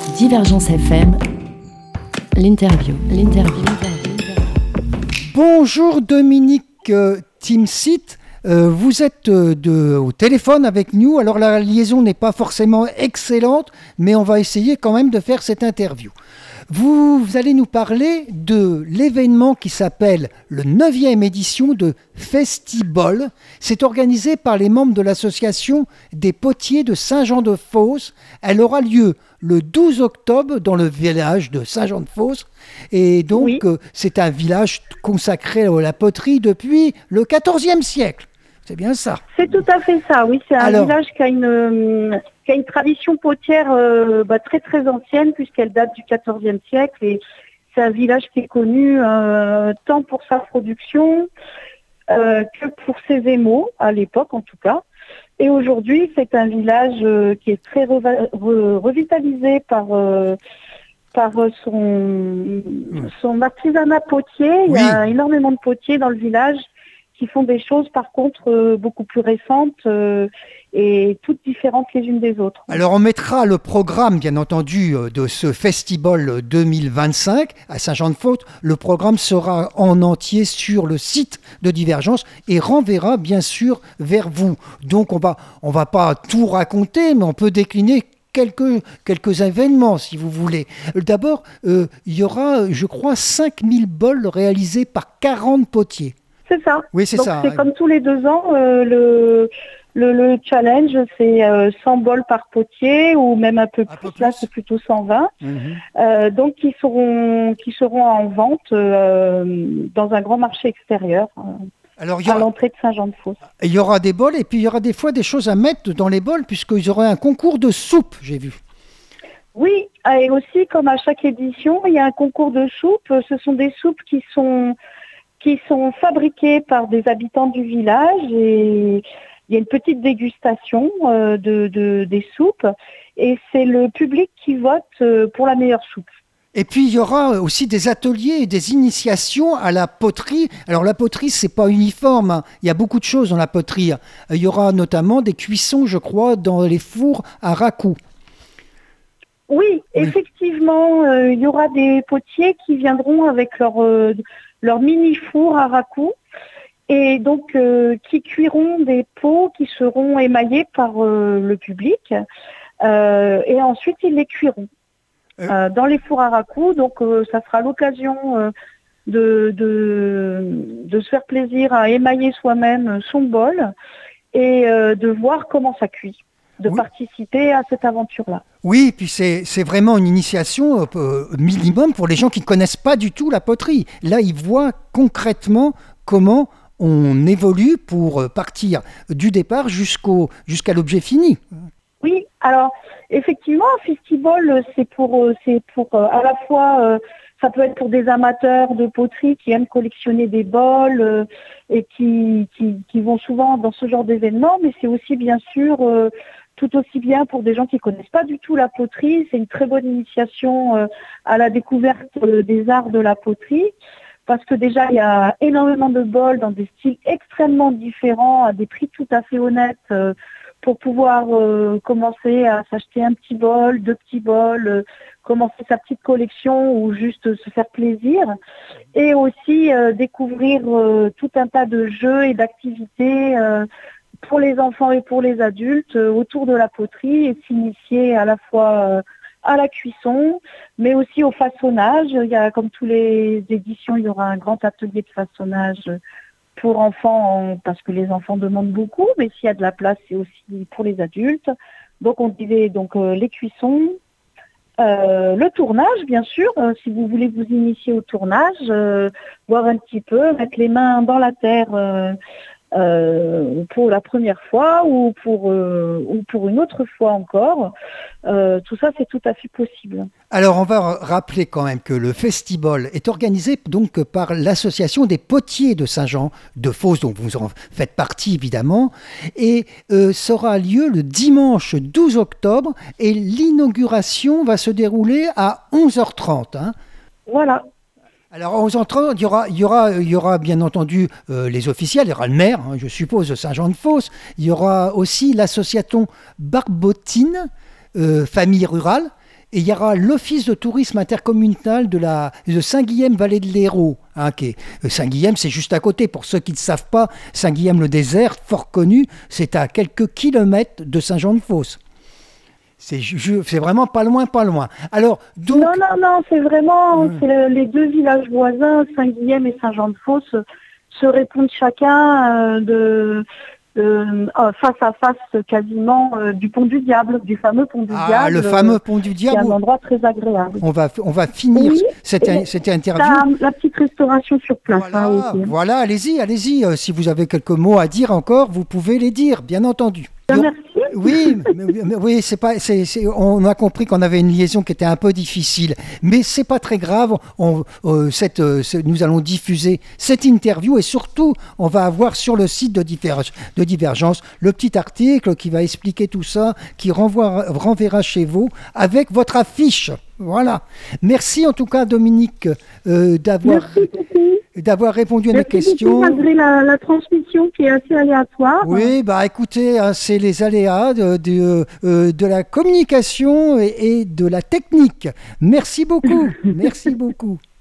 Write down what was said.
Divergence FM, l'interview. Bonjour Dominique Timsit, vous êtes au téléphone avec nous. Alors la liaison n'est pas forcément excellente, mais on va essayer quand même de faire cette interview. Vous allez nous parler de l'événement qui s'appelle le 9e édition de Festibol. C'est organisé par les membres de l'association des potiers de Saint-Jean-de-Fosse. Elle aura lieu le 12 octobre dans le village de Saint-Jean-de-Fosse. Et donc, Oui. C'est un village consacré à la poterie depuis le XIVe siècle. C'est bien ça. C'est tout à fait ça, oui. C'est un village qui a une tradition potière très très ancienne puisqu'elle date du XIVe siècle et c'est un village qui est connu tant pour sa production que pour ses émaux, à l'époque en tout cas. Et aujourd'hui, c'est un village qui est très revitalisé par son artisanat potier. Il y a énormément de potiers dans le village qui font des choses par contre beaucoup plus récentes et toutes différentes les unes des autres. Alors on mettra le programme bien entendu de ce Festibol 2025 à Saint-Jean-de-Fosse. Le programme sera en entier sur le site de Divergence et renverra bien sûr vers vous. Donc on va pas tout raconter, mais on peut décliner quelques événements, si vous voulez. D'abord, il y aura, je crois, 5000 bols réalisés par 40 potiers. C'est ça. Oui, c'est donc, ça. C'est comme tous les 2 ans, le challenge, c'est 100 bols par potier ou même un peu plus. Là, c'est plutôt 120. Donc, qui seront en vente dans un grand marché extérieur. Alors, à l'entrée de Saint-Jean-de-Fosse. Il y aura des bols et puis il y aura des fois des choses à mettre dans les bols puisqu'il y aura un concours de soupe, j'ai vu. Oui, et aussi comme à chaque édition, il y a un concours de soupe. Ce sont des soupes qui sont fabriquées par des habitants du village et il y a une petite dégustation des soupes et c'est le public qui vote pour la meilleure soupe. Et puis, il y aura aussi des ateliers et des initiations à la poterie. Alors, la poterie, c'est pas uniforme, hein. Il y a beaucoup de choses dans la poterie. Il y aura notamment des cuissons, je crois, dans les fours à raku. Oui, effectivement, il y aura des potiers qui viendront avec leur mini-four à raku et donc qui cuiront des pots qui seront émaillés par le public et ensuite ils les cuiront. Dans les fours à raku, donc ça sera l'occasion de se faire plaisir à émailler soi-même son bol et de voir comment ça cuit, de participer à cette aventure-là. Oui, puis c'est vraiment une initiation minimum pour les gens qui ne connaissent pas du tout la poterie. Là, ils voient concrètement comment on évolue pour partir du départ jusqu'à l'objet fini. Oui, alors effectivement, un festival, c'est pour à la fois, ça peut être pour des amateurs de poterie qui aiment collectionner des bols et qui vont souvent dans ce genre d'événements, mais c'est aussi bien sûr tout aussi bien pour des gens qui connaissent pas du tout la poterie. C'est une très bonne initiation à la découverte des arts de la poterie. Parce que déjà, il y a énormément de bols dans des styles extrêmement différents, à des prix tout à fait honnêtes, pour pouvoir commencer à s'acheter un petit bol, 2 petits bols, commencer sa petite collection ou juste se faire plaisir. Et aussi découvrir tout un tas de jeux et d'activités pour les enfants et pour les adultes autour de la poterie et s'initier à la fois à la cuisson, mais aussi au façonnage. Il y a, comme toutes les éditions, il y aura un grand atelier de façonnage pour enfants, parce que les enfants demandent beaucoup, mais s'il y a de la place, c'est aussi pour les adultes. Donc on disait les cuissons, le tournage, bien sûr, si vous voulez vous initier au tournage, voir un petit peu, mettre les mains dans la terre pour la première fois ou pour une autre fois encore. Tout ça, c'est tout à fait possible. Alors, on va rappeler quand même que le Festibol est organisé donc par l'association des potiers de Saint-Jean-de-Fosse, dont vous en faites partie évidemment, et ça aura lieu le dimanche 12 octobre et l'inauguration va se dérouler à 11h30. Hein. Voilà. Alors, à 11h30, il y aura bien entendu les officiels, il y aura le maire, hein, je suppose, de Saint-Jean-de-Fosse. Il y aura aussi l'association Barbotine, famille rurale. Et il y aura l'Office de tourisme intercommunal de Saint-Guilhem-Vallée de l'Hérault. Hein, Saint-Guilhem, c'est juste à côté. Pour ceux qui ne savent pas, Saint-Guilhem-le-Désert, fort connu, c'est à quelques kilomètres de Saint-Jean-de-Fosse. C'est vraiment pas loin, pas loin. Alors, donc... Non, c'est vraiment les deux villages voisins, Saint-Guilhem et Saint-Jean-de-Fosse, se répondent chacun face à face quasiment du pont du Diable, du fameux pont du Diable. Le fameux pont du Diable. C'est un endroit très agréable. On va finir cette interview. La petite restauration sur place. Voilà, allez-y. Si vous avez quelques mots à dire encore, vous pouvez les dire, bien entendu. Merci. Oui, on a compris qu'on avait une liaison qui était un peu difficile, mais c'est pas très grave. Nous allons diffuser cette interview et surtout, on va avoir sur le site de Divergence le petit article qui va expliquer tout ça, qui renverra chez vous avec votre affiche. Voilà. Merci en tout cas, Dominique, d'avoir répondu à mes questions. Malgré la transmission qui est assez aléatoire. Oui, écoutez, c'est les aléas de la communication et de la technique. Merci beaucoup. Merci beaucoup.